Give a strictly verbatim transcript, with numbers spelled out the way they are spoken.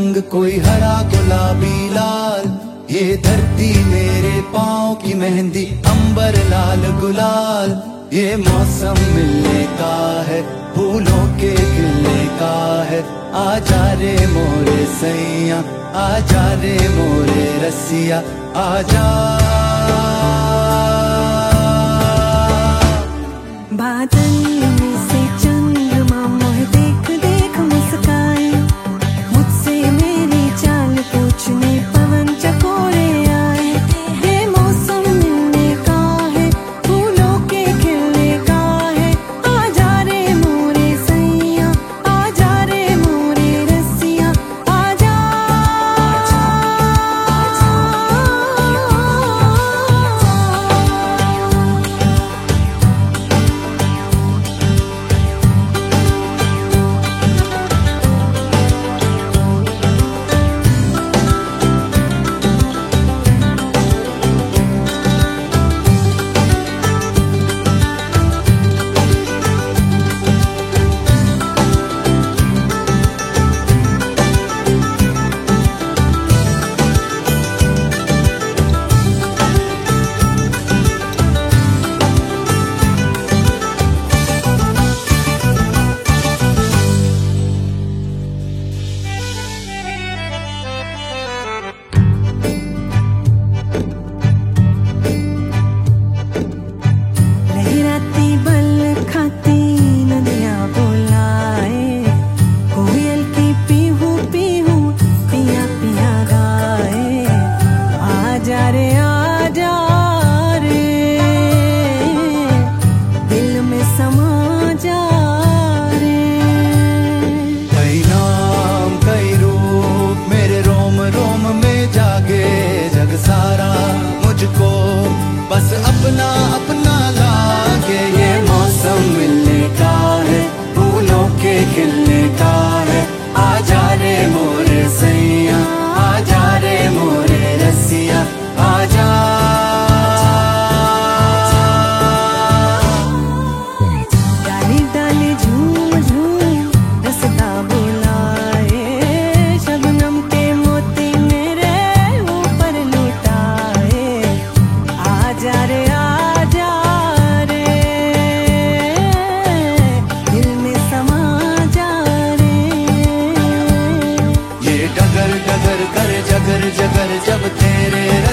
रंग कोई हरा गुलाबी लाल, ये धरती मेरे पाँव की मेहंदी अंबर लाल गुलाल। ये मौसम मिलने का है, फूलों के खिलने का है। आजा रे मोरे सैया, आजा रे मोरे रसिया, आजा। बादल में से चंद्रमा मोहे देख देख मुस्काए, मुझसे मेरी चाल पूछने पवन चकोरे आए। ये मौसम मिलने का है, फूलों के खिलने का है। आजा रे मोरे सैया, आजा रे मोरे रसिया, आजा। लहराती बल खाती नदियाँ बुलाए, कोयल की पीहू पीहू पिया पिया गाए। आजा रे आजा रे, दिल में समा जा रे। कई नाम कई रूप मेरे रोम रोम में जागे, जग सारा मुझको बस अपना अपना लागे। ये मौसम मिलने का है, फूलों के खिलने का है। आजा रे मोरे सैया, आजा रे मोरे रसिया, आजा। डाली डाली झूम झूम रसदा बुलाए, शबनम के मोती मेरे ऊपर लुटाए। आजा रे आजा रे, दिल में समा जा रे। ये डगर डगर कर जगर जगर जब तेरे